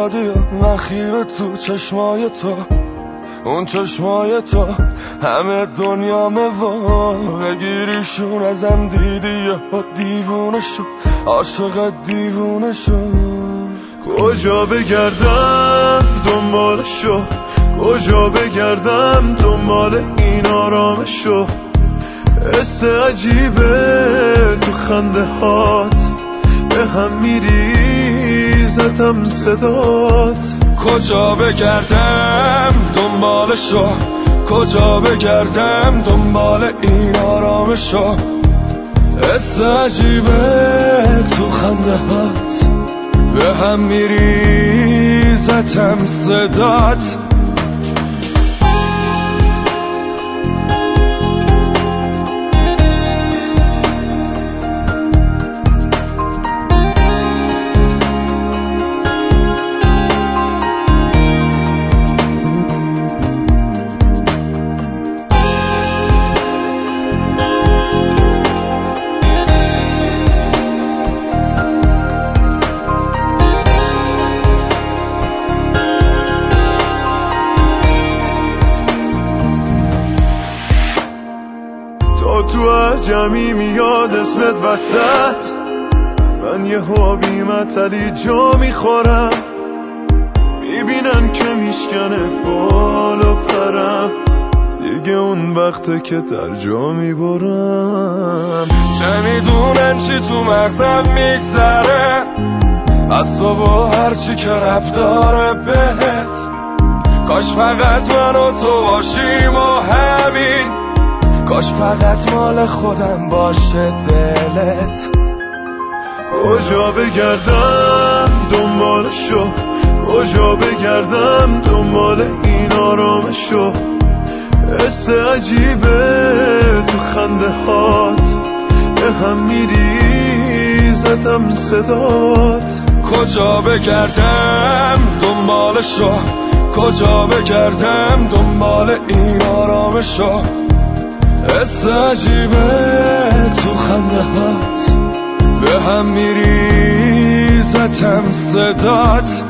زیادی من خیره تو چشمای تو، اون چشمای تو همه دنیامه و بگیریشون ازم دیدی و دیوونه شد، عاشق دیوونه شد. کجا بگردم دنبالشو، کجا بگردم دنبال این آرامشو، حس عجیبه تو خنده هات به هم میریزتم صدات. کجا بگردم دنبالشو، کجا بگردم دنبال این آرامشو، حس عجیبه تو خنده هات به هم میریزتم صدات. تو عجمی میاد اسمت وسط، من یه بی مطلی جا میخورم، میبینن که میشکنه بال و پرم، دیگه اون وقته که در جا میبرم. چه میدونن چی تو مغزم میگذره از تو و هرچی که رفتاره بهت، کاش فقط من و تو باشیم و همین، کاش فقط مال خودم باشه دلت. کجا بگردم دنبالشو، کجا بگردم دنبال این آرامشو، حس عجیبه تو خنده هات به هم میریزتم صدات. کجا بگردم دنبالشو، کجا بگردم دنبال این آرامشو، حس عجیبه تو خنده هات به هم میریزتم صدات.